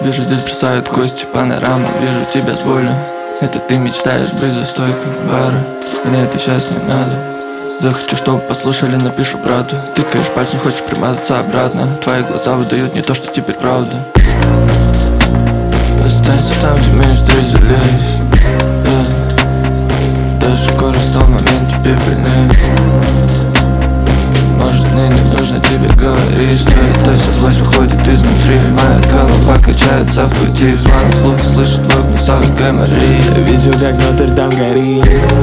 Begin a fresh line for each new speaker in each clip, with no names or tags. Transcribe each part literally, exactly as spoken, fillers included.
Вижу, дед бросает кости, панорама. Вижу тебя с болью. Это ты мечтаешь быть за стойкой бара. Мне это сейчас не надо. Захочу, чтобы послушали, напишу брату. Тыкаешь пальцем, хочешь примазаться обратно. Твои глаза выдают не то, что теперь правда. Останься там, где мы встретились, yeah. Даже горы в том моменте пепельные. Может, мне не нужно тебе говорить, что это вся злость выходит изнутри. Моя голова качается в пути. В звонок слух слышу твой гнусавый гайморит.
Я видел, как Нотр-Дам горит.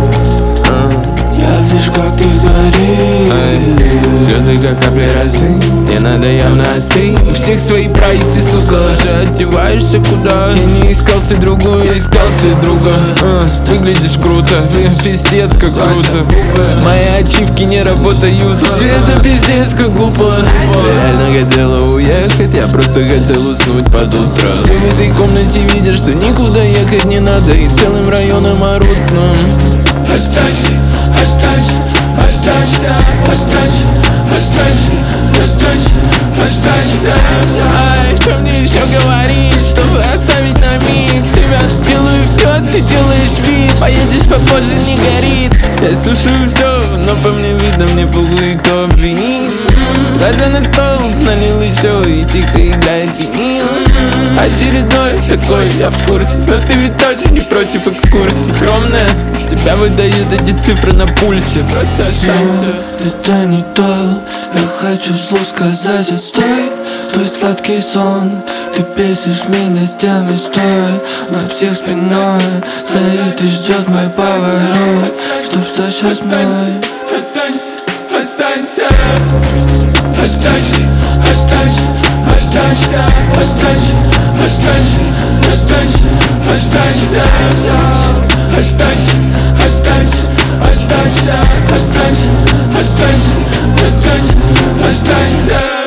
Я вижу, как ты горишь.
Слезы, как капли росы. Мне надо явно остыть. У всех свои прайсы, сука. Уже одеваешься куда? Я не искался другую, я искался друга. а, Выглядишь круто, пиздец, как круто. Мои ачивки не работают. Все это пиздец, как глупо. Я реально хотела уехать, я просто хотел уснуть под утро. Все в этой комнате видят, что никуда ехать не надо. И целым районом орут нам:
останься, останься, останься, останься, останься, останься, останься.
Ай, что мне еще говорить, чтобы оставить на миг тебя? Делаю все, ты делаешь вид. Поедешь попозже, не горит. Я слушаю все, но по мне видно, мне похуй, кто обвинит. Глаза на стол, налил еще и тихо играет винил. Очередной такой, я в курсе. Но ты ведь точно не против экскурсии. Скромная, тебя выдают эти цифры на пульсе. Просто останься.
Это не то, я хочу вслух сказать: отстой, твой сладкий сон. Ты бесишь меня с тем историей. Мой псих спиной стоит и ждет мой поворот, чтоб стать сейчас мной.
Останься, останься, останься, останься, останься, останься, останься, останься, останься, останься, останься, останься, останься, останься, останься, останься.